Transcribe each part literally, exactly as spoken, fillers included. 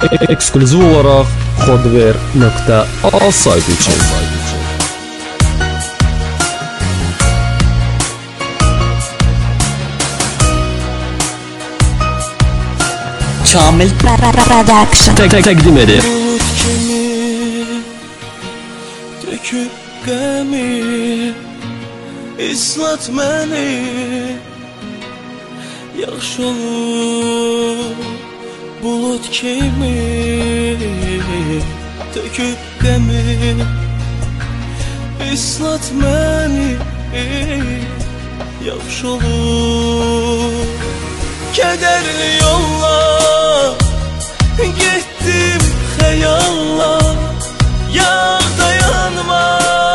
Ekskluziv olarak Kodver nokta al sayti için. Kamil Production Tek tek takdim edir. Bulut kimi töküp qəmi, islat məni, yaxşı olur. Bulut kimi töküp qəmi, islat məni, yaxşı olur. Kədərli yollar gittim xəyalla, yağ dayanma,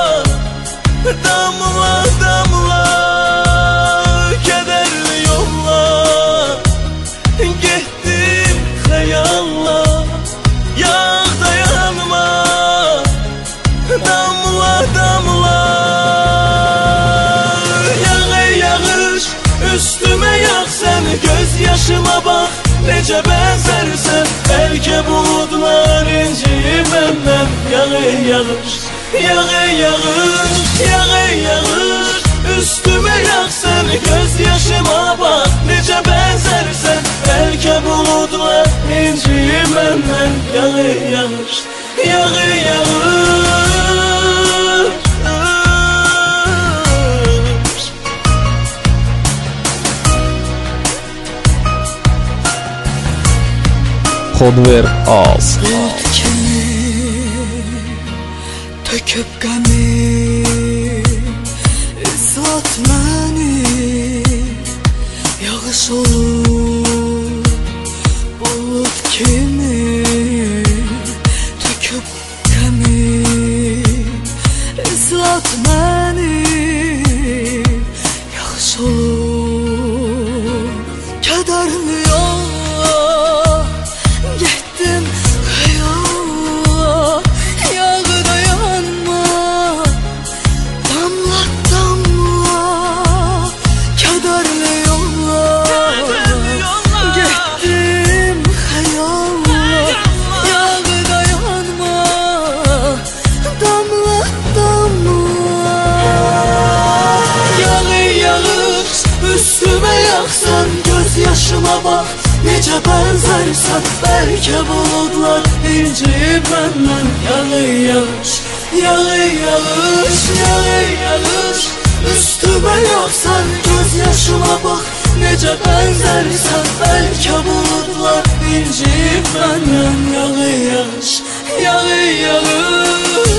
damla damla. Kədərli yollar gittim xəyalla, yağ dayanma, damla damla. Yağ yağış üstüme yağsan, göz yaşıma bak necə bənzərsən. Bəlkə buludlar inciyib məndən. Yağı yağış, yağı yağış, yağı yağış üstüme yağsan, göz yaşıma bak necə bənzərsən. Bəlkə buludlar inciyib məndən. Yağı yağış, yağı yağış. Kodver az. Bulut kimi töküp qəmi, islat məni, yağış olur. Bulut kimi töküp qəmi, islat məni, yağış olur. Kədərli yollar gittim xəyalla, yağ dayanma, damla damla. Kədərli yollar gittim xəyalla, yağ dayanma, damla damla. Yağı yağış üstüme yağsan, göz yaşıma bak necə bənzərsən. Bəlkə buludlar inciyib məndən. Yağı yağış, yağı yağış, yağı yağış üstüme yağsan, göz yaşıma bak necə bənzərsən. Bəlkə buludlar inciyib məndən. Yağı yağış, yağı yağış.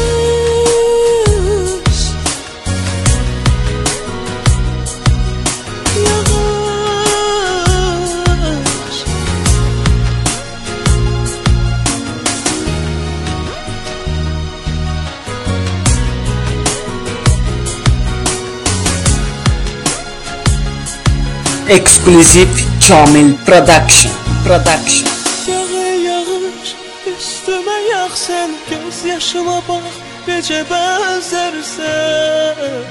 Ekskluziv Kamil Production Production Yağı yağış üstüme yağsan, göz yaşıma bak necə bənzərsən.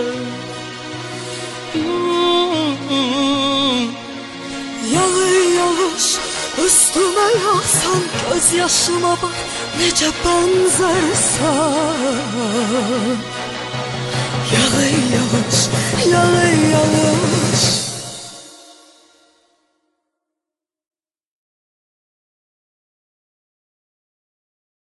Yağı yağış üstüme yağsan, göz yaşıma bak necə bənzərsən.